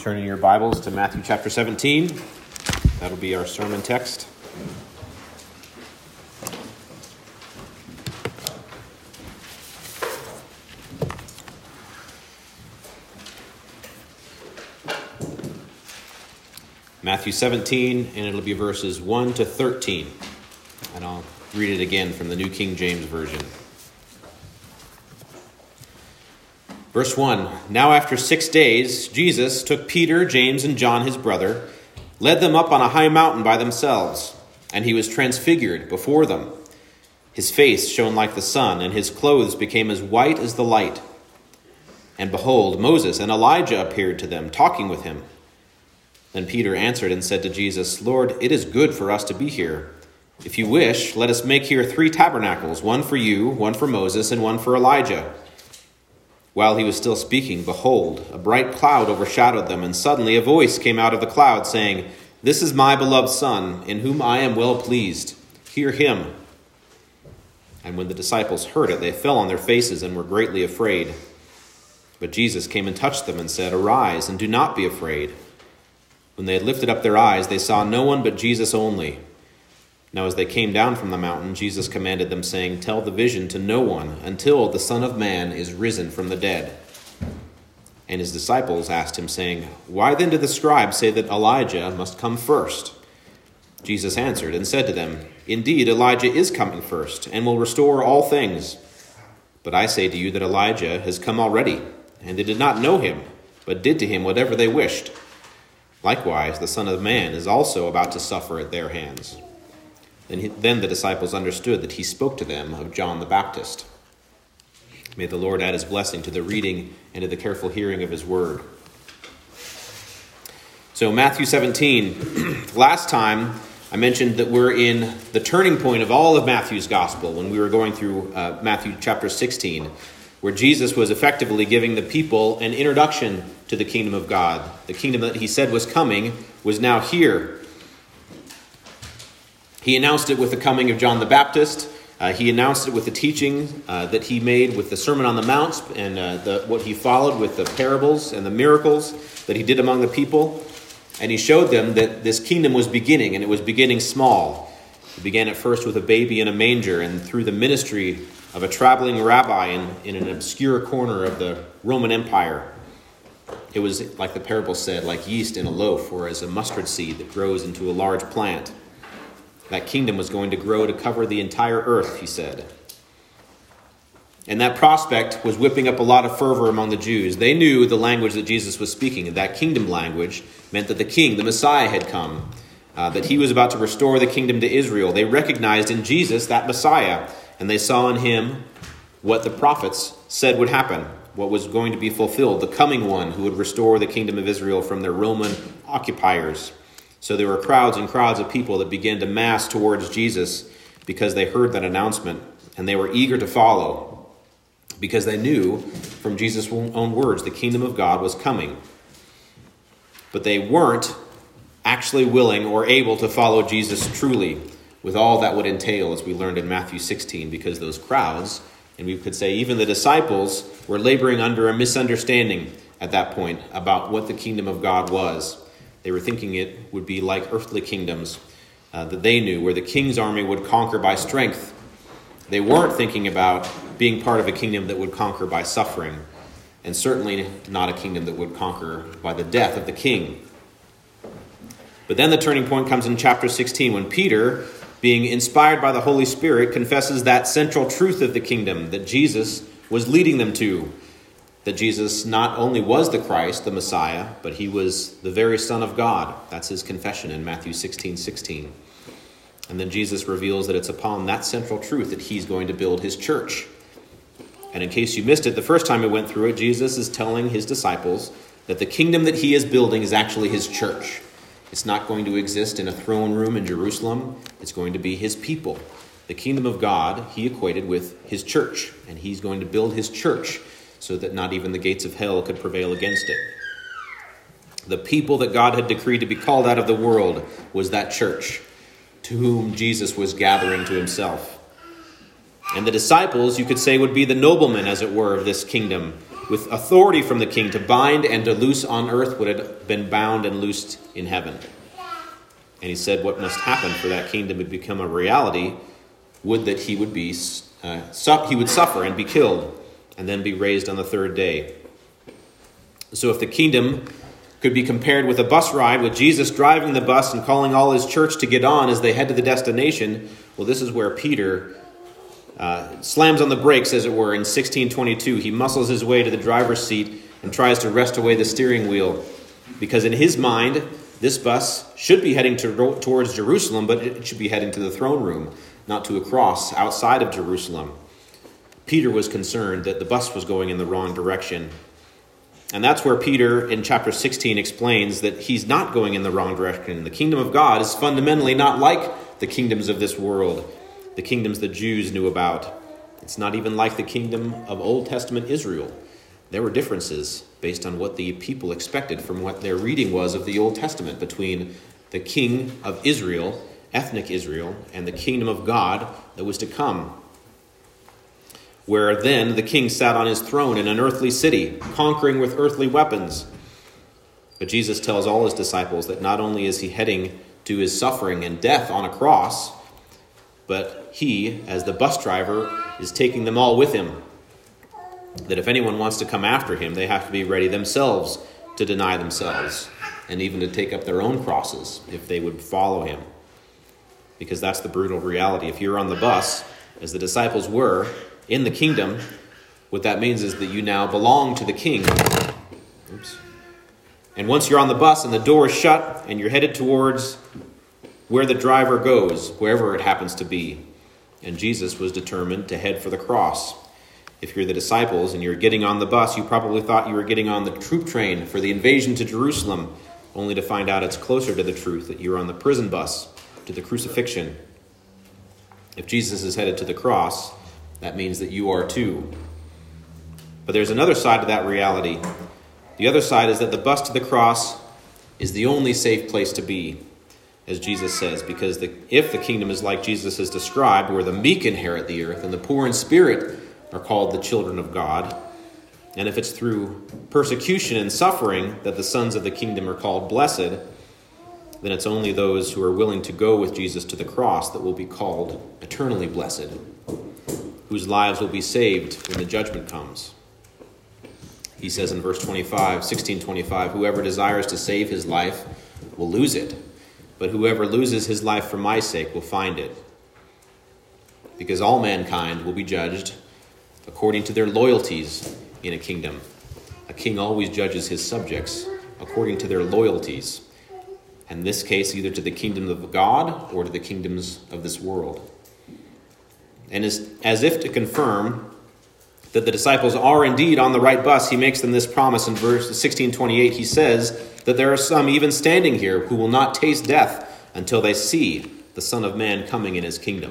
Turn in your Bibles to Matthew chapter 17. That'll be our sermon text. Matthew 17, and it'll be verses 1 to 13. And I'll read it again from the New King James Version. Verse 1, Now after 6 days, Jesus took Peter, James, and John his brother, led them up on a high mountain by themselves, and he was transfigured before them. His face shone like the sun, and his clothes became as white as the light. And behold, Moses and Elijah appeared to them, talking with him. Then Peter answered and said to Jesus, Lord, it is good for us to be here. If you wish, let us make here 3 tabernacles, one for you, one for Moses, and one for Elijah. While he was still speaking, behold, a bright cloud overshadowed them, and suddenly a voice came out of the cloud, saying, This is my beloved Son, in whom I am well pleased. Hear him. And when the disciples heard it, they fell on their faces and were greatly afraid. But Jesus came and touched them and said, Arise, and do not be afraid. When they had lifted up their eyes, they saw no one but Jesus only. Now as they came down from the mountain, Jesus commanded them, saying, Tell the vision to no one until the Son of Man is risen from the dead. And his disciples asked him, saying, Why then do the scribes say that Elijah must come first? Jesus answered and said to them, Indeed, Elijah is coming first, and will restore all things. But I say to you that Elijah has come already, and they did not know him, but did to him whatever they wished. Likewise, the Son of Man is also about to suffer at their hands. Then the disciples understood that he spoke to them of John the Baptist. May the Lord add his blessing to the reading and to the careful hearing of his word. So Matthew 17, last time I mentioned that we're in the turning point of all of Matthew's gospel when we were going through Matthew chapter 16, where Jesus was effectively giving the people an introduction to the kingdom of God. The kingdom that he said was coming was now here. He announced it with the coming of John the Baptist. He announced it with the teaching that he made with the Sermon on the Mount and what he followed with the parables and the miracles that he did among the people. And he showed them that this kingdom was beginning, and it was beginning small. It began at first with a baby in a manger, and through the ministry of a traveling rabbi in an obscure corner of the Roman Empire. It was, like the parable said, like yeast in a loaf, or as a mustard seed that grows into a large plant. That kingdom was going to grow to cover the entire earth, he said. And that prospect was whipping up a lot of fervor among the Jews. They knew the language that Jesus was speaking, and that kingdom language meant that the king, the Messiah, had come, that he was about to restore the kingdom to Israel. They recognized in Jesus that Messiah, and they saw in him what the prophets said would happen, what was going to be fulfilled, the coming one who would restore the kingdom of Israel from their Roman occupiers. So there were crowds and crowds of people that began to mass towards Jesus because they heard that announcement, and they were eager to follow because they knew from Jesus' own words the kingdom of God was coming. But they weren't actually willing or able to follow Jesus truly with all that would entail, as we learned in Matthew 16, because those crowds, and we could say even the disciples, were laboring under a misunderstanding at that point about what the kingdom of God was. They were thinking it would be like earthly kingdoms that they knew, where the king's army would conquer by strength. They weren't thinking about being part of a kingdom that would conquer by suffering, and certainly not a kingdom that would conquer by the death of the king. But then the turning point comes in chapter 16, when Peter, being inspired by the Holy Spirit, confesses that central truth of the kingdom that Jesus was leading them to. That Jesus not only was the Christ, the Messiah, but he was the very Son of God. That's his confession in Matthew 16:16. And then Jesus reveals that it's upon that central truth that he's going to build his church. And in case you missed it, the first time we went through it, Jesus is telling his disciples that the kingdom that he is building is actually his church. It's not going to exist in a throne room in Jerusalem. It's going to be his people. The kingdom of God he equated with his church, and he's going to build his church so that not even the gates of hell could prevail against it. The people that God had decreed to be called out of the world was that church, to whom Jesus was gathering to himself. And the disciples, you could say, would be the noblemen, as it were, of this kingdom, with authority from the king to bind and to loose on earth what had been bound and loosed in heaven. And he said what must happen for that kingdom to become a reality would that he would suffer and be killed and then be raised on the third day. So if the kingdom could be compared with a bus ride with Jesus driving the bus and calling all his church to get on as they head to the destination, well, this is where Peter slams on the brakes, as it were, in 16:22. He muscles his way to the driver's seat and tries to wrest away the steering wheel, because in his mind, this bus should be heading towards Jerusalem, but it should be heading to the throne room, not to a cross outside of Jerusalem. Peter was concerned that the bus was going in the wrong direction. And that's where Peter, in chapter 16, explains that he's not going in the wrong direction. The kingdom of God is fundamentally not like the kingdoms of this world, the kingdoms the Jews knew about. It's not even like the kingdom of Old Testament Israel. There were differences based on what the people expected from what their reading was of the Old Testament between the king of Israel, ethnic Israel, and the kingdom of God that was to come, where then the king sat on his throne in an earthly city, conquering with earthly weapons. But Jesus tells all his disciples that not only is he heading to his suffering and death on a cross, but he, as the bus driver, is taking them all with him. That if anyone wants to come after him, they have to be ready themselves to deny themselves and even to take up their own crosses if they would follow him. Because that's the brutal reality. If you're on the bus, as the disciples were, in the kingdom, what that means is that you now belong to the king. Oops. And once you're on the bus and the door is shut and you're headed towards where the driver goes, wherever it happens to be. And Jesus was determined to head for the cross. If you're the disciples and you're getting on the bus, you probably thought you were getting on the troop train for the invasion to Jerusalem, only to find out it's closer to the truth that you're on the prison bus to the crucifixion. If Jesus is headed to the cross, that means that you are too. But there's another side to that reality. The other side is that the bus to the cross is the only safe place to be, as Jesus says, because if the kingdom is like Jesus has described, where the meek inherit the earth and the poor in spirit are called the children of God, and if it's through persecution and suffering that the sons of the kingdom are called blessed, then it's only those who are willing to go with Jesus to the cross that will be called eternally blessed, whose lives will be saved when the judgment comes. He says in verse 16:25, whoever desires to save his life will lose it, but whoever loses his life for my sake will find it. Because all mankind will be judged according to their loyalties in a kingdom. A king always judges his subjects according to their loyalties. In this case, either to the kingdom of God or to the kingdoms of this world. And as if to confirm that the disciples are indeed on the right bus, he makes them this promise in verse 16:28. He says that there are some even standing here who will not taste death until they see the Son of Man coming in his kingdom.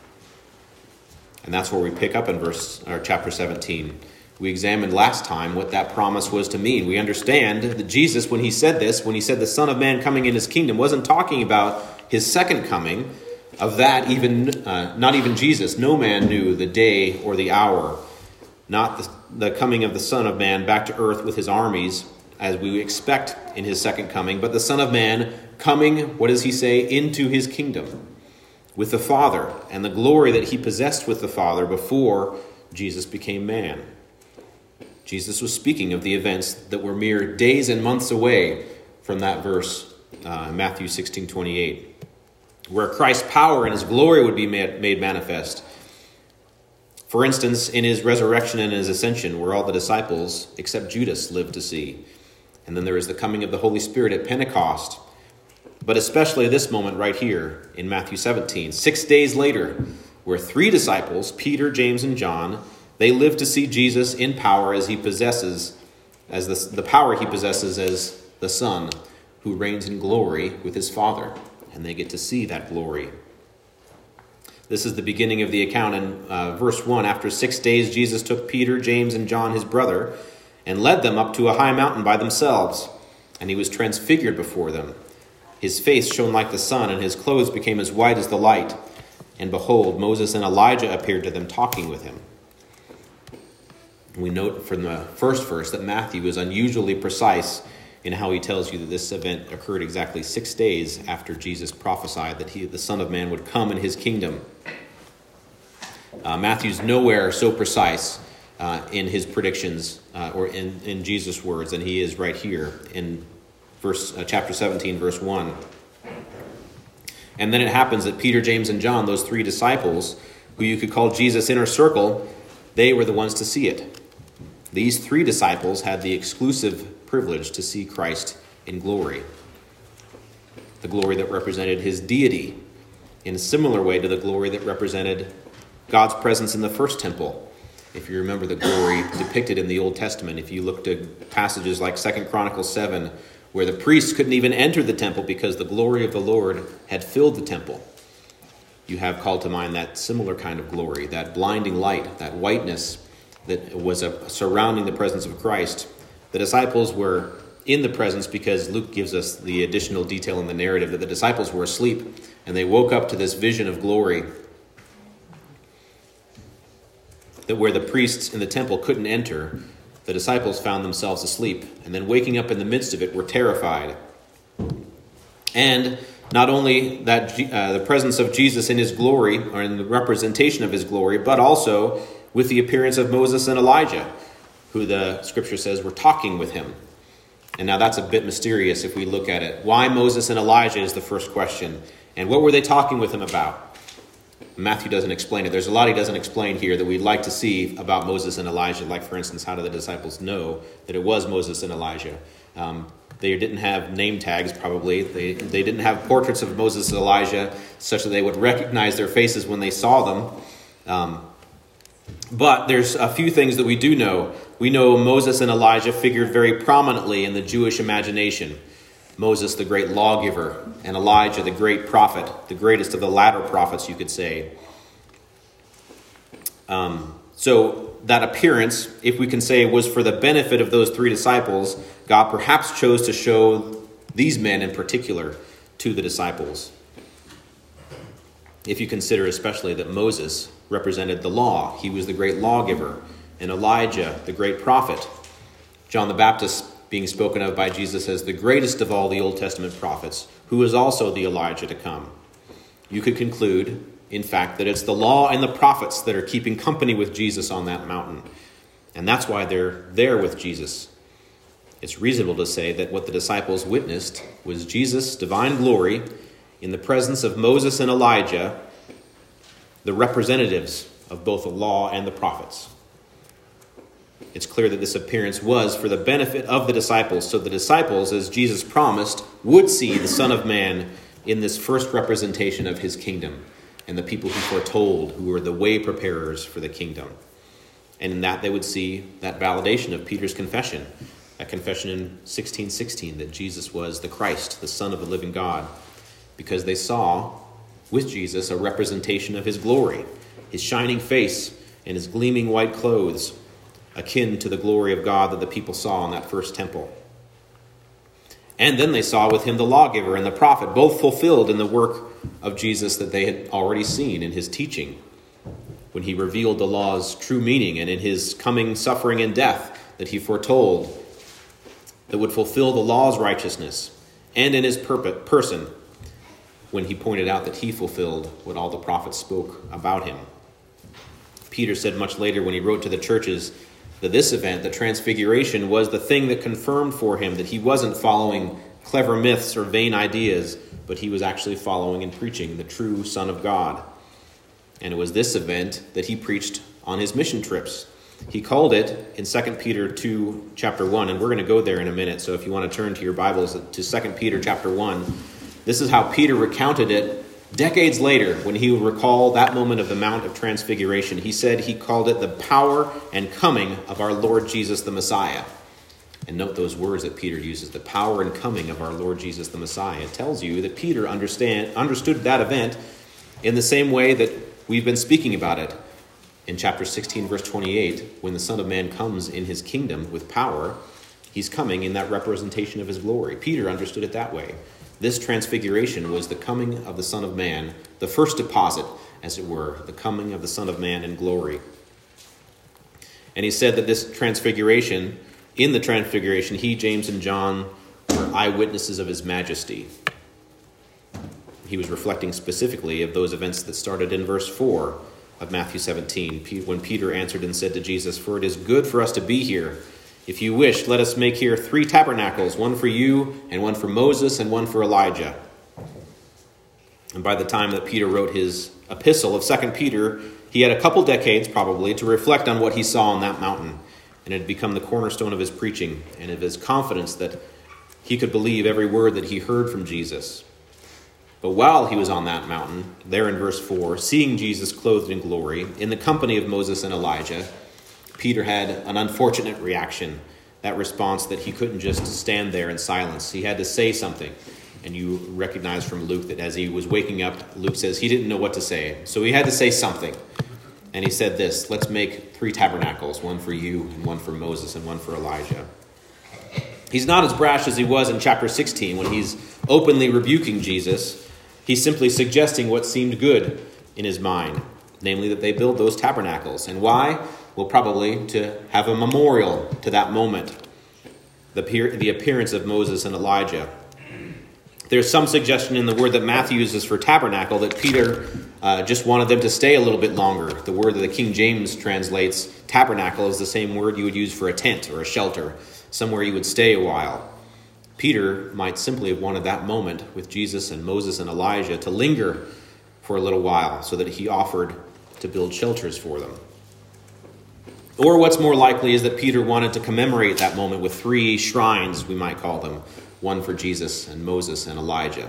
And that's where we pick up in chapter 17. We examined last time what that promise was to mean. We understand that Jesus, when he said this, when he said the Son of Man coming in his kingdom, wasn't talking about his second coming. Of that, not even Jesus. No man knew the day or the hour. Not the coming of the Son of Man back to earth with his armies, as we expect in his second coming, but the Son of Man coming, what does he say, into his kingdom with the Father and the glory that he possessed with the Father before Jesus became man. Jesus was speaking of the events that were mere days and months away from that verse, Matthew 16:28. Where Christ's power and his glory would be made manifest. For instance, in his resurrection and his ascension, where all the disciples, except Judas, lived to see. And then there is the coming of the Holy Spirit at Pentecost. But especially this moment right here in Matthew 17, 6 days later, where 3 disciples, Peter, James, and John, they live to see Jesus in power as he possesses, as the power he possesses as the Son, who reigns in glory with his Father. And they get to see that glory. This is the beginning of the account in verse 1. After 6 days, Jesus took Peter, James, and John, his brother, and led them up to a high mountain by themselves. And he was transfigured before them. His face shone like the sun, and his clothes became as white as the light. And behold, Moses and Elijah appeared to them, talking with him. We note from the first verse that Matthew is unusually precise in how he tells you that this event occurred exactly 6 days after Jesus prophesied that the Son of Man would come in his kingdom. Matthew's nowhere so precise in his predictions or in Jesus' words than he is right here in chapter 17, verse 1. And then it happens that Peter, James, and John, those 3 disciples, who you could call Jesus' inner circle, they were the ones to see it. These 3 disciples had the exclusive privilege to see Christ in glory, the glory that represented his deity, in a similar way to the glory that represented God's presence in the first temple. If you remember the glory depicted in the Old Testament, if you looked at passages like 2 Chronicles 7, where the priests couldn't even enter the temple because the glory of the Lord had filled the temple, you have called to mind that similar kind of glory, that blinding light, that whiteness that was surrounding the presence of Christ. The disciples were in the presence because Luke gives us the additional detail in the narrative that the disciples were asleep and they woke up to this vision of glory, that where the priests in the temple couldn't enter, the disciples found themselves asleep, and then waking up in the midst of it were terrified. And not only that the presence of Jesus in his glory, or in the representation of his glory, but also with the appearance of Moses and Elijah, who the scripture says were talking with him. And now that's a bit mysterious if we look at it. Why Moses and Elijah is the first question. And what were they talking with him about? Matthew doesn't explain it. There's a lot he doesn't explain here that we'd like to see about Moses and Elijah. Like, for instance, how do the disciples know that it was Moses and Elijah? They didn't have name tags, probably. They didn't have portraits of Moses and Elijah such that they would recognize their faces when they saw them. But there's a few things that we do know. We know Moses and Elijah figured very prominently in the Jewish imagination. Moses, the great lawgiver, and Elijah, the great prophet, the greatest of the latter prophets, you could say. So that appearance, if we can say, was for the benefit of those 3 disciples. God perhaps chose to show these men in particular to the disciples. If you consider especially that Moses represented the law, he was the great lawgiver, and Elijah, the great prophet. John the Baptist being spoken of by Jesus as the greatest of all the Old Testament prophets, who is also the Elijah to come. You could conclude, in fact, that it's the law and the prophets that are keeping company with Jesus on that mountain. And that's why they're there with Jesus. It's reasonable to say that what the disciples witnessed was Jesus' divine glory in the presence of Moses and Elijah, the representatives of both the law and the prophets. It's clear that this appearance was for the benefit of the disciples. So the disciples, as Jesus promised, would see the Son of Man in this first representation of his kingdom, and the people who foretold, who were the way preparers for the kingdom. And in that they would see that validation of Peter's confession, that confession in 16:16, that Jesus was the Christ, the Son of the living God, because they saw with Jesus a representation of his glory, his shining face and his gleaming white clothes, akin to the glory of God that the people saw in that first temple. And then they saw with him the lawgiver and the prophet, both fulfilled in the work of Jesus that they had already seen in his teaching, when he revealed the law's true meaning, and in his coming suffering and death that he foretold that would fulfill the law's righteousness, and in his person when he pointed out that he fulfilled what all the prophets spoke about him. Peter said much later when he wrote to the churches that this event, the transfiguration, was the thing that confirmed for him that he wasn't following clever myths or vain ideas, but he was actually following and preaching the true Son of God. And it was this event that he preached on his mission trips. He called it in 2 Peter 2, chapter 1, and we're going to go there in a minute, so if you want to turn to your Bibles to 2 Peter chapter 1, this is how Peter recounted it decades later, when he would recall that moment of the Mount of Transfiguration. He said he called it the power and coming of our Lord Jesus the Messiah. And note those words that Peter uses, the power and coming of our Lord Jesus the Messiah. It tells you that Peter understood that event in the same way that we've been speaking about it. In chapter 16, verse 28, when the Son of Man comes in his kingdom with power, he's coming in that representation of his glory. Peter understood it that way. This transfiguration was the coming of the Son of Man, the first deposit, as it were, the coming of the Son of Man in glory. And he said that in the transfiguration, he, James, and John were eyewitnesses of his majesty. He was reflecting specifically of those events that started in verse 4 of Matthew 17, when Peter answered and said to Jesus, "For it is good for us to be here. If you wish, let us make here 3 tabernacles, one for you, and one for Moses, and one for Elijah." And by the time that Peter wrote his epistle of 2 Peter, he had a couple decades probably to reflect on what he saw on that mountain. And it had become the cornerstone of his preaching and of his confidence that he could believe every word that he heard from Jesus. But while he was on that mountain, there in verse 4, seeing Jesus clothed in glory, in the company of Moses and Elijah, Peter had an unfortunate reaction, that response that he couldn't just stand there in silence. He had to say something. And you recognize from Luke that as he was waking up, Luke says he didn't know what to say. So he had to say something. And he said this, "Let's make 3 tabernacles, one for you, and one for Moses, and one for Elijah." He's not as brash as he was in chapter 16 when he's openly rebuking Jesus. He's simply suggesting what seemed good in his mind, namely that they build those tabernacles. And why? Well, probably to have a memorial to that moment, the appearance of Moses and Elijah. There's some suggestion in the word that Matthew uses for tabernacle that Peter just wanted them to stay a little bit longer. The word that the King James translates tabernacle is the same word you would use for a tent or a shelter, somewhere you would stay a while. Peter might simply have wanted that moment with Jesus and Moses and Elijah to linger for a little while so that he offered to build shelters for them. Or what's more likely is that Peter wanted to commemorate that moment with 3 shrines, we might call them, one for Jesus and Moses and Elijah.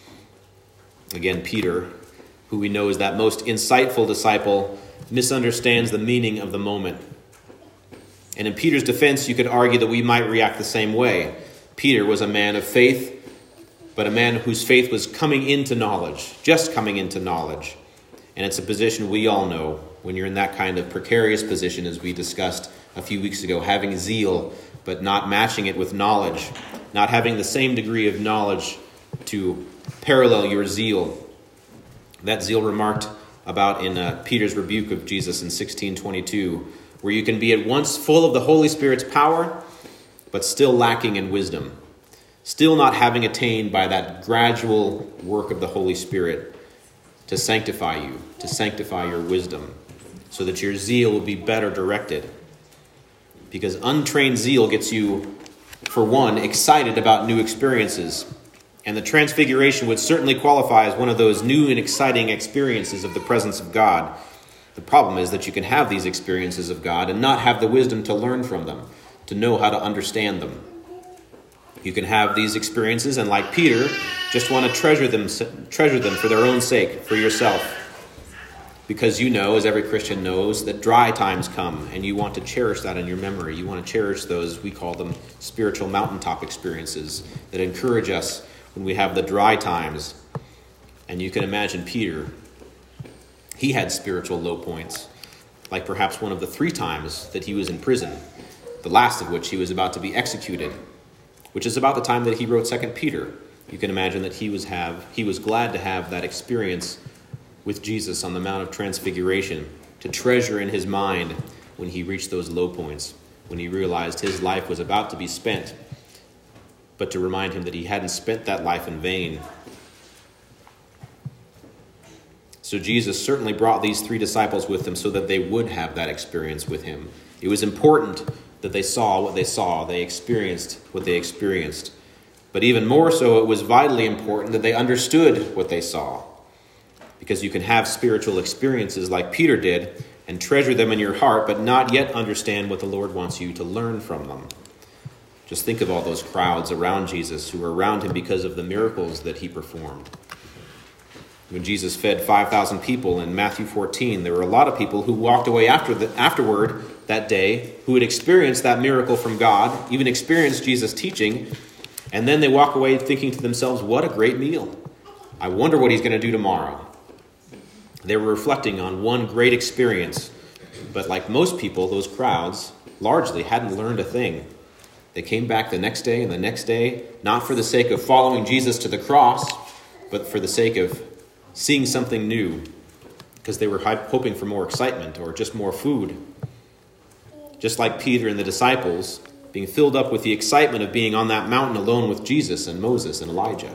Again, Peter, who we know is that most insightful disciple, misunderstands the meaning of the moment. And in Peter's defense, you could argue that we might react the same way. Peter was a man of faith, but a man whose faith was coming into knowledge, just coming into knowledge. And it's a position we all know when you're in that kind of precarious position, as we discussed a few weeks ago, having zeal, but not matching it with knowledge, not having the same degree of knowledge to parallel your zeal. That zeal remarked about in Peter's rebuke of Jesus in 16:22, where you can be at once full of the Holy Spirit's power, but still lacking in wisdom, still not having attained by that gradual work of the Holy Spirit to sanctify you, to sanctify your wisdom, so that your zeal will be better directed. Because untrained zeal gets you, for one, excited about new experiences. And the Transfiguration would certainly qualify as one of those new and exciting experiences of the presence of God. The problem is that you can have these experiences of God and not have the wisdom to learn from them, to know how to understand them. You can have these experiences and, like Peter, just want to treasure them for their own sake, for yourself. Because you know, as every Christian knows, that dry times come, and you want to cherish that in your memory. You want to cherish those, we call them spiritual mountaintop experiences, that encourage us when we have the dry times. And you can imagine Peter, he had spiritual low points, like perhaps one of the 3 times that he was in prison, the last of which he was about to be executed, which is about the time that he wrote 2 Peter. You can imagine that he was glad to have that experience with Jesus on the Mount of Transfiguration, to treasure in his mind when he reached those low points, when he realized his life was about to be spent, but to remind him that he hadn't spent that life in vain. So Jesus certainly brought these 3 disciples with him so that they would have that experience with him. It was important that they saw what they saw, they experienced what they experienced. But even more so, it was vitally important that they understood what they saw. Because you can have spiritual experiences like Peter did and treasure them in your heart, but not yet understand what the Lord wants you to learn from them. Just think of all those crowds around Jesus who were around him because of the miracles that he performed. When Jesus fed 5,000 people in Matthew 14, there were a lot of people who walked away afterward that day who had experienced that miracle from God, even experienced Jesus' teaching, and then they walk away thinking to themselves, what a great meal. I wonder what he's going to do tomorrow. They were reflecting on one great experience, but like most people, those crowds largely hadn't learned a thing. They came back the next day and the next day, not for the sake of following Jesus to the cross, but for the sake of seeing something new, because they were hoping for more excitement or just more food. just like Peter and the disciples, being filled up with the excitement of being on that mountain alone with Jesus and Moses and Elijah.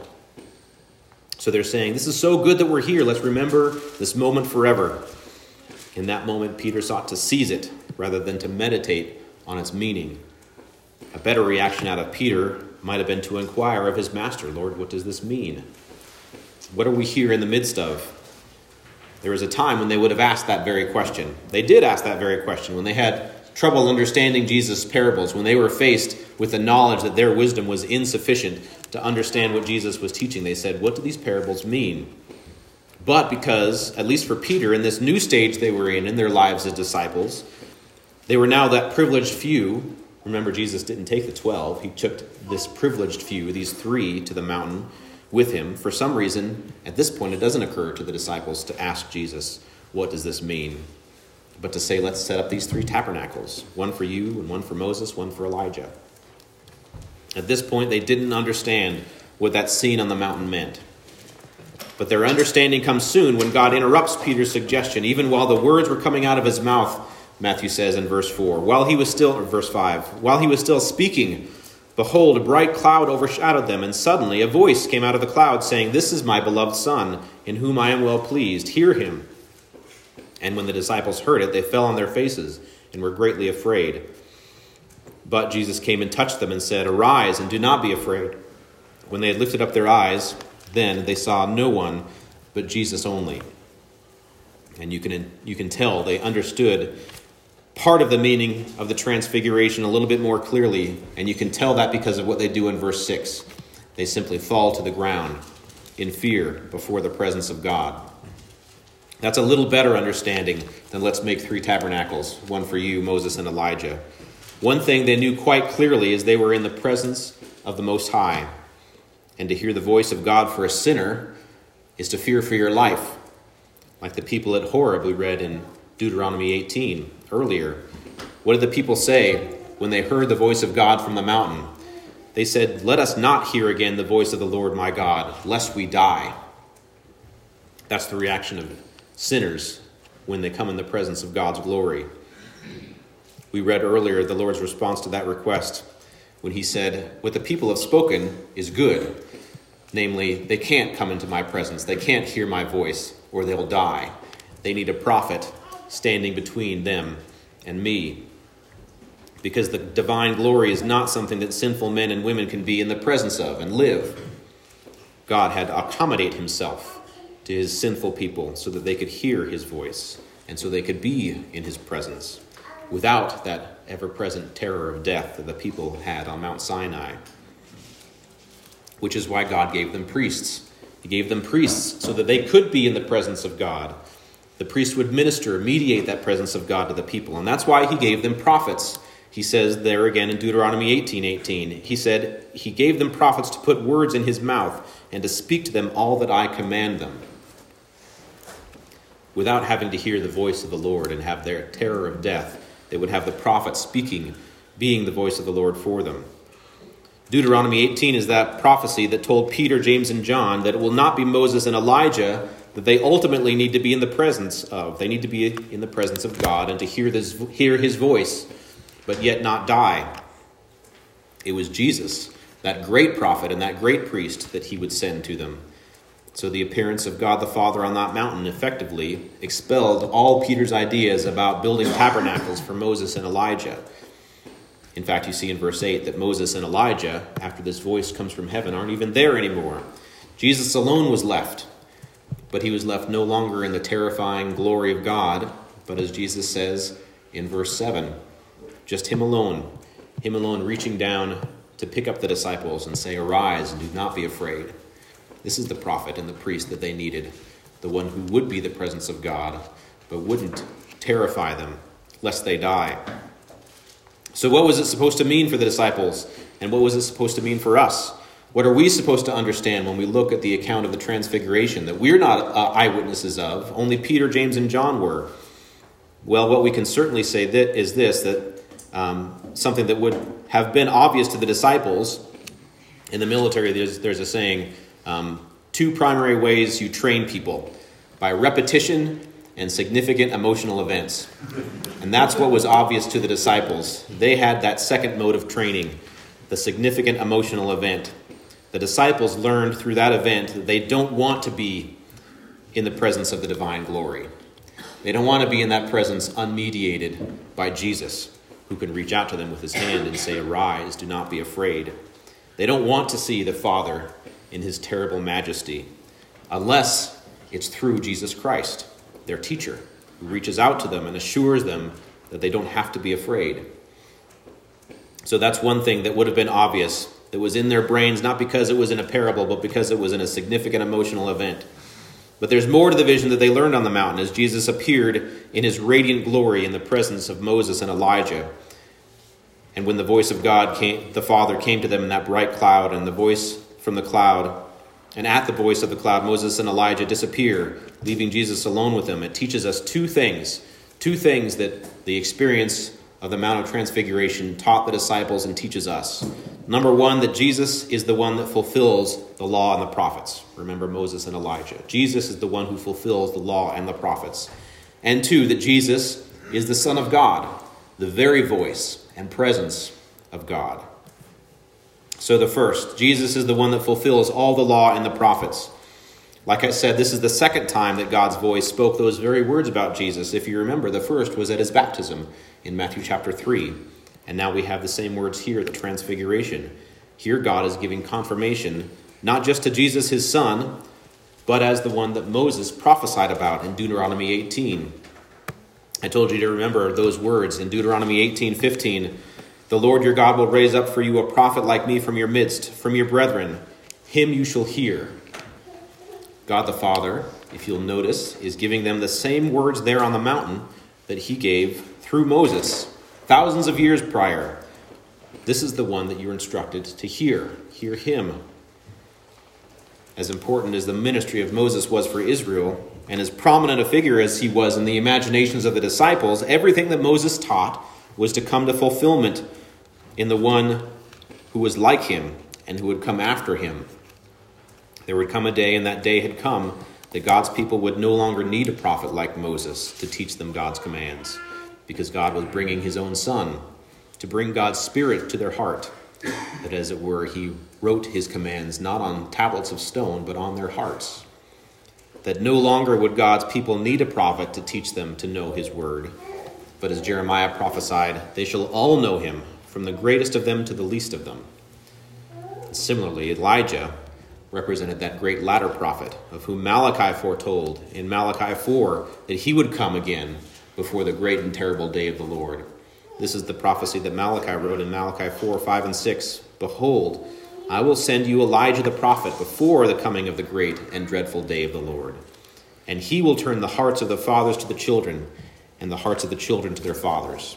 So they're saying, this is so good that we're here. Let's remember this moment forever. In that moment, Peter sought to seize it rather than to meditate on its meaning. A better reaction out of Peter might have been to inquire of his master, Lord, what does this mean? What are we here in the midst of? There was a time when they would have asked that very question. They did ask that very question when they had trouble understanding Jesus' parables, when they were faced with the knowledge that their wisdom was insufficient to understand what Jesus was teaching. They said, what do these parables mean? But because, at least for Peter, in this new stage they were in their lives as disciples, they were now that privileged few. Remember, Jesus didn't take the 12. He took this privileged few, these 3, to the mountain with him. For some reason, at this point, it doesn't occur to the disciples to ask Jesus, what does this mean? But to say, let's set up these 3 tabernacles, one for you and one for Moses, one for Elijah. At this point, they didn't understand what that scene on the mountain meant. But their understanding comes soon when God interrupts Peter's suggestion, even while the words were coming out of his mouth, Matthew says in verse 4. Verse 5, while he was still speaking, behold, a bright cloud overshadowed them, and suddenly a voice came out of the cloud saying, this is my beloved Son, in whom I am well pleased. Hear him. And when the disciples heard it, they fell on their faces and were greatly afraid. But Jesus came and touched them and said, arise and do not be afraid. When they had lifted up their eyes, then they saw no one but Jesus only. And you can tell they understood part of the meaning of the transfiguration a little bit more clearly, and you can tell that because of what they do in verse 6. They simply fall to the ground in fear before the presence of God. That's a little better understanding than let's make 3 tabernacles, one for you, Moses, and Elijah. One thing they knew quite clearly is they were in the presence of the Most High. And to hear the voice of God for a sinner is to fear for your life. Like the people at Horeb we read in Deuteronomy 18 earlier. What did the people say when they heard the voice of God from the mountain? They said, let us not hear again the voice of the Lord my God, lest we die. That's the reaction of sinners when they come in the presence of God's glory. We read earlier the Lord's response to that request when he said, what the people have spoken is good. Namely, they can't come into my presence. They can't hear my voice or they'll die. They need a prophet standing between them and me. Because the divine glory is not something that sinful men and women can be in the presence of and live. God had to accommodate himself to his sinful people so that they could hear his voice and so they could be in his presence without that ever-present terror of death that the people had on Mount Sinai. Which is why God gave them priests. He gave them priests so that they could be in the presence of God. The priest would minister, mediate that presence of God to the people. And that's why he gave them prophets. He says there again in Deuteronomy 18:18, he said, he gave them prophets to put words in his mouth and to speak to them all that I command them. Without having to hear the voice of the Lord and have their terror of death, they would have the prophet speaking, being the voice of the Lord for them. Deuteronomy 18 is that prophecy that told Peter, James, and John that it will not be Moses and Elijah that they ultimately need to be in the presence of. They need to be in the presence of God and to hear his voice, but yet not die. It was Jesus, that great prophet and that great priest, that he would send to them. So the appearance of God the Father on that mountain effectively expelled all Peter's ideas about building tabernacles for Moses and Elijah. In fact, you see in verse 8 that Moses and Elijah, after this voice comes from heaven, aren't even there anymore. Jesus alone was left, but he was left no longer in the terrifying glory of God, but as Jesus says in verse 7, just him alone reaching down to pick up the disciples and say, arise and do not be afraid. This is the prophet and the priest that they needed, the one who would be the presence of God, but wouldn't terrify them lest they die. So what was it supposed to mean for the disciples? And what was it supposed to mean for us? What are we supposed to understand when we look at the account of the transfiguration that we're not eyewitnesses of? Only Peter, James, and John were. Well, what we can certainly say that something that would have been obvious to the disciples. In the military, there's a saying, 2 primary ways you train people: by repetition and significant emotional events. And that's what was obvious to the disciples. They had that second mode of training, the significant emotional event. The disciples learned through that event that they don't want to be in the presence of the divine glory. They don't want to be in that presence unmediated by Jesus, who can reach out to them with his hand and say, "Arise, do not be afraid." They don't want to see the Father in his terrible majesty, unless it's through Jesus Christ, their teacher, who reaches out to them and assures them that they don't have to be afraid. So that's one thing that would have been obvious, that was in their brains, not because it was in a parable, but because it was in a significant emotional event. But there's more to the vision that they learned on the mountain as Jesus appeared in his radiant glory in the presence of Moses and Elijah. And when the voice of God came, the Father came to them in that bright cloud, and the voice from the cloud, and at the voice of the cloud, Moses and Elijah disappear, leaving Jesus alone with them. It teaches us two things that the experience of the Mount of Transfiguration taught the disciples and teaches us. Number one, that Jesus is the one that fulfills the law and the prophets. Remember Moses and Elijah. Jesus is the one who fulfills the law and the prophets. And two, that Jesus is the Son of God, the very voice and presence of God. So the first, Jesus is the one that fulfills all the law and the prophets. Like I said, this is the second time that God's voice spoke those very words about Jesus. If you remember, the first was at his baptism in Matthew chapter 3. And now we have the same words here at the Transfiguration. Here God is giving confirmation, not just to Jesus, his son, but as the one that Moses prophesied about in Deuteronomy 18. I told you to remember those words in Deuteronomy 18:15. The Lord your God will raise up for you a prophet like me from your midst, from your brethren. Him you shall hear. God the Father, if you'll notice, is giving them the same words there on the mountain that he gave through Moses thousands of years prior. This is the one that you're instructed to hear. Hear him. As important as the ministry of Moses was for Israel, and as prominent a figure as he was in the imaginations of the disciples, everything that Moses taught was to come to fulfillment in the one who was like him and who would come after him. There would come a day, and that day had come, that God's people would no longer need a prophet like Moses to teach them God's commands, because God was bringing his own Son to bring God's Spirit to their heart, that as it were, he wrote his commands not on tablets of stone, but on their hearts. That no longer would God's people need a prophet to teach them to know his word. But as Jeremiah prophesied, they shall all know him, from the greatest of them to the least of them. And similarly, Elijah represented that great latter prophet, of whom Malachi foretold in Malachi 4 that he would come again before the great and terrible day of the Lord. This is the prophecy that Malachi wrote in Malachi 4, 5, and 6. Behold, I will send you Elijah the prophet before the coming of the great and dreadful day of the Lord. And he will turn the hearts of the fathers to the children, and the hearts of the children to their fathers.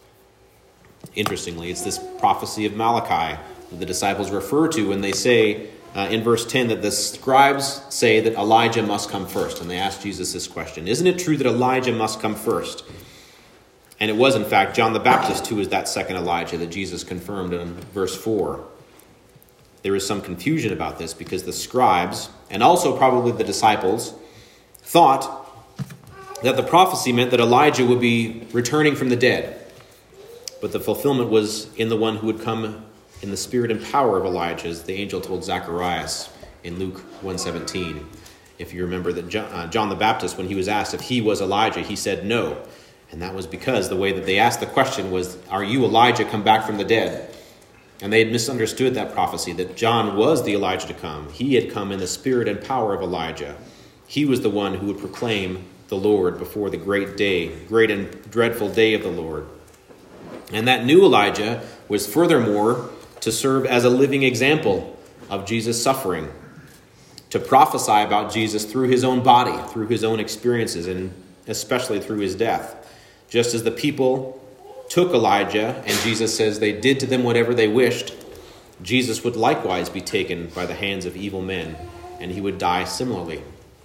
Interestingly, it's this prophecy of Malachi that the disciples refer to when they say in verse 10 that the scribes say that Elijah must come first. And they ask Jesus this question: isn't it true that Elijah must come first? And it was, in fact, John the Baptist who was that second Elijah that Jesus confirmed in verse 4. There is some confusion about this because the scribes, and also probably the disciples, thought that the prophecy meant that Elijah would be returning from the dead. But the fulfillment was in the one who would come in the spirit and power of Elijah, as the angel told Zacharias in Luke 1:17. If you remember that John the Baptist, when he was asked if he was Elijah, he said no. And that was because the way that they asked the question was, are you Elijah come back from the dead? And they had misunderstood that prophecy, that John was the Elijah to come. He had come in the spirit and power of Elijah. He was the one who would proclaim the Lord before the great and dreadful day of the Lord. And that new Elijah was furthermore to serve as a living example of Jesus' suffering, to prophesy about Jesus through his own body, through his own experiences, and especially through his death. Just as the people took Elijah, and Jesus says they did to them whatever they wished, Jesus would likewise be taken by the hands of evil men, and he would die similarly.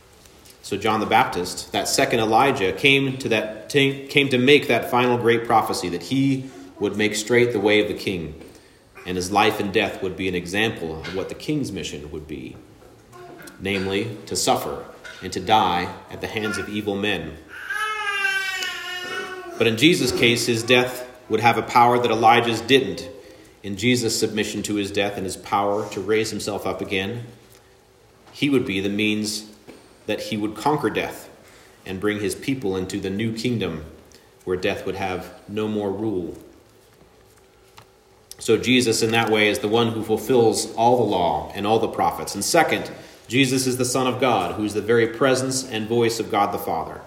So John the Baptist, that second Elijah, came to make that final great prophecy that he would make straight the way of the king, and his life and death would be an example of what the king's mission would be, namely to suffer and to die at the hands of evil men. But in Jesus' case, his death would have a power that Elijah's didn't. In Jesus' submission to his death and his power to raise himself up again, he would be the means that he would conquer death and bring his people into the new kingdom where death would have no more rule. So Jesus, in that way, is the one who fulfills all the law and all the prophets. And second, Jesus is the Son of God, who is the very presence and voice of God the Father.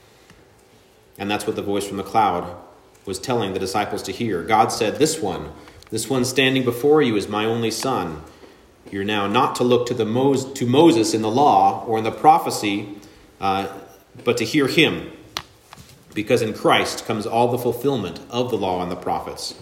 And that's what the voice from the cloud was telling the disciples to hear. God said, this one standing before you is my only Son. You're now not to look to Moses in the law or in the prophecy, but to hear him. Because in Christ comes all the fulfillment of the law and the prophets.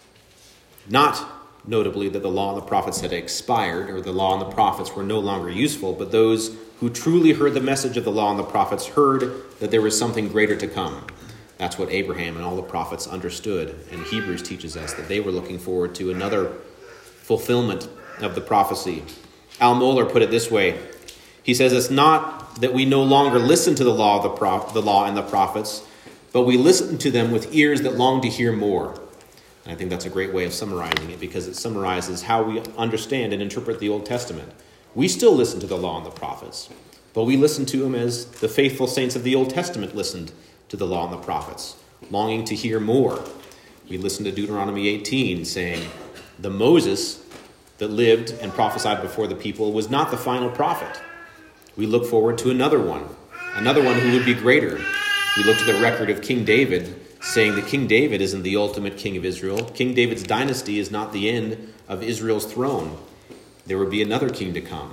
Not notably that the law and the prophets had expired or the law and the prophets were no longer useful, but those who truly heard the message of the law and the prophets heard that there was something greater to come. That's what Abraham and all the prophets understood. And Hebrews teaches us that they were looking forward to another fulfillment of the prophecy. Al Mohler put it this way. He says, it's not that we no longer listen to the law and the prophets, but we listen to them with ears that long to hear more. And I think that's a great way of summarizing it, because it summarizes how we understand and interpret the Old Testament. We still listen to the law and the prophets, but we listen to them as the faithful saints of the Old Testament listened to the law and the prophets, longing to hear more. We listen to Deuteronomy 18 saying, the Moses that lived and prophesied before the people was not the final prophet. We look forward to another one who would be greater. We look to the record of King David, saying that King David isn't the ultimate king of Israel. King David's dynasty is not the end of Israel's throne. There would be another king to come.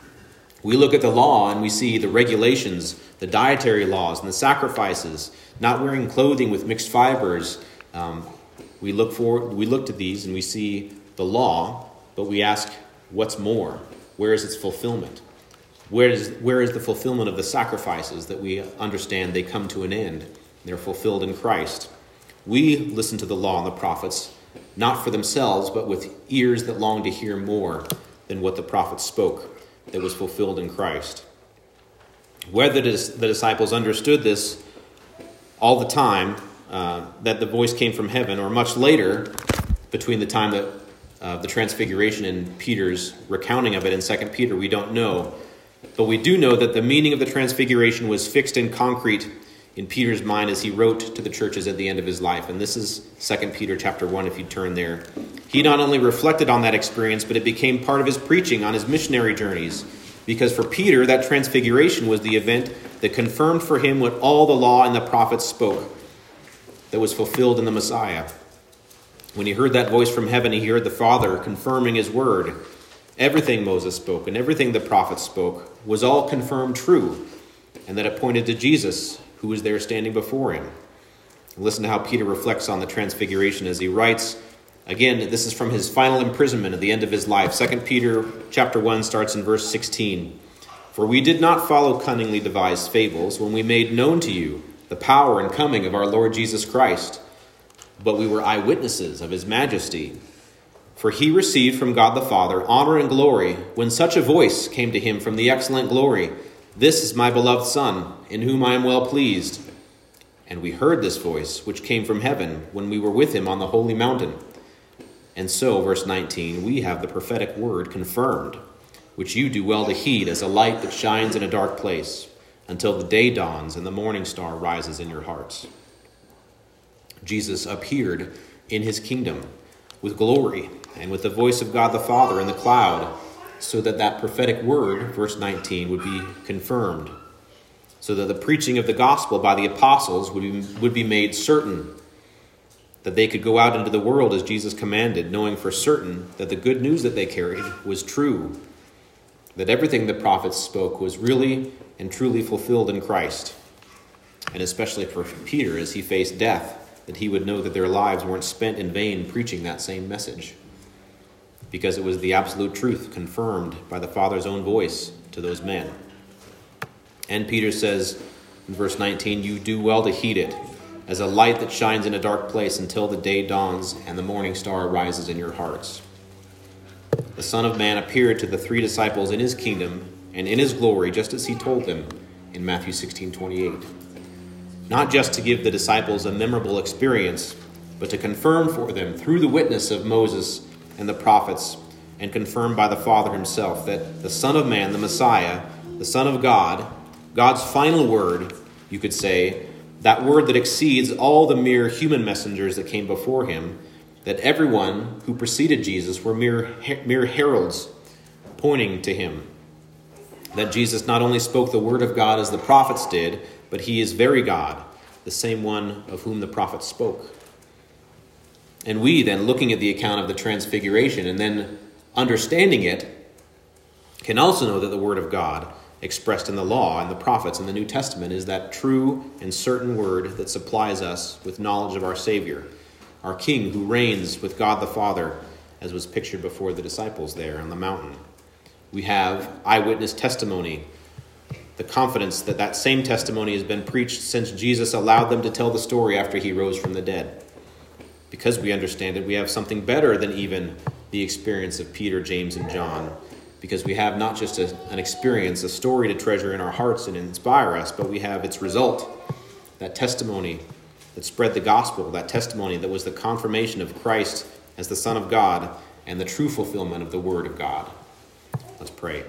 We look at the law and we see the regulations, the dietary laws and the sacrifices, not wearing clothing with mixed fibers. We look to these and we see the law, but we ask, what's more? Where is its fulfillment? Where is the fulfillment of the sacrifices that we understand they come to an end? They're fulfilled in Christ. We listen to the law and the prophets, not for themselves, but with ears that long to hear more than what the prophets spoke that was fulfilled in Christ. Whether the disciples understood this all the time, that the voice came from heaven, or much later, between the time that the transfiguration and Peter's recounting of it in 2 Peter, we don't know. But we do know that the meaning of the transfiguration was fixed in concrete in Peter's mind as he wrote to the churches at the end of his life. And this is 2 Peter chapter 1, if you turn there. He not only reflected on that experience, but it became part of his preaching on his missionary journeys. Because for Peter, that transfiguration was the event that confirmed for him what all the law and the prophets spoke, that was fulfilled in the Messiah. When he heard that voice from heaven, he heard the Father confirming his word. Everything Moses spoke and everything the prophets spoke was all confirmed true, and that it pointed to Jesus, who was there standing before him. Listen to how Peter reflects on the transfiguration as he writes. Again, this is from his final imprisonment at the end of his life. 2 Peter chapter 1 starts in verse 16. For we did not follow cunningly devised fables when we made known to you the power and coming of our Lord Jesus Christ, but we were eyewitnesses of his majesty. For he received from God the Father honor and glory when such a voice came to him from the excellent glory. This is my beloved Son, in whom I am well pleased. And we heard this voice, which came from heaven, when we were with him on the holy mountain. And so, verse 19, we have the prophetic word confirmed, which you do well to heed as a light that shines in a dark place, until the day dawns and the morning star rises in your hearts. Jesus appeared in his kingdom with glory and with the voice of God the Father in the cloud, so that prophetic word, verse 19, would be confirmed, so that the preaching of the gospel by the apostles would be made certain, that they could go out into the world as Jesus commanded, knowing for certain that the good news that they carried was true, that everything the prophets spoke was really and truly fulfilled in Christ, and especially for Peter as he faced death, that he would know that their lives weren't spent in vain preaching that same message, because it was the absolute truth confirmed by the Father's own voice to those men. And Peter says in verse 19, you do well to heed it as a light that shines in a dark place until the day dawns and the morning star rises in your hearts. The Son of Man appeared to the 3 disciples in his kingdom and in his glory, just as he told them, in Matthew 16:28. Not just to give the disciples a memorable experience, but to confirm for them through the witness of Moses and the prophets, and confirmed by the Father himself, that the Son of Man, the Messiah, the Son of God, God's final word, you could say, that word that exceeds all the mere human messengers that came before him, that everyone who preceded Jesus were mere heralds pointing to him. That Jesus not only spoke the word of God as the prophets did, but he is very God, the same one of whom the prophets spoke. And we then, looking at the account of the transfiguration and then understanding it, can also know that the word of God expressed in the law and the prophets in the New Testament is that true and certain word that supplies us with knowledge of our Savior, our King who reigns with God the Father, as was pictured before the disciples there on the mountain. We have eyewitness testimony, the confidence that that same testimony has been preached since Jesus allowed them to tell the story after he rose from the dead. Because we understand it, we have something better than even the experience of Peter, James, and John. Because we have not just an experience, a story to treasure in our hearts and inspire us, but we have its result, that testimony that spread the gospel, that testimony that was the confirmation of Christ as the Son of God and the true fulfillment of the Word of God. Let's pray.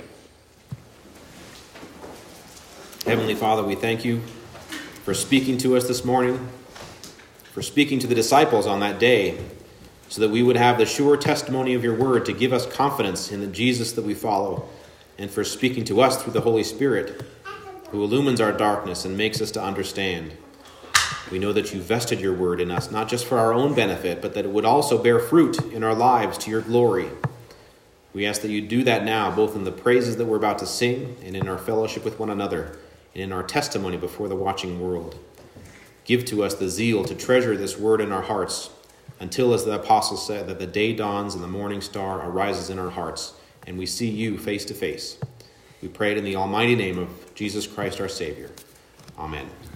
Heavenly Father, we thank you for speaking to us this morning, for speaking to the disciples on that day, so that we would have the sure testimony of your word to give us confidence in the Jesus that we follow, and for speaking to us through the Holy Spirit, who illumines our darkness and makes us to understand. We know that you vested your word in us, not just for our own benefit, but that it would also bear fruit in our lives to your glory. We ask that you do that now, both in the praises that we're about to sing and in our fellowship with one another and in our testimony before the watching world. Give to us the zeal to treasure this word in our hearts until, as the apostle said, that the day dawns and the morning star arises in our hearts and we see you face to face. We pray it in the almighty name of Jesus Christ our Savior. Amen.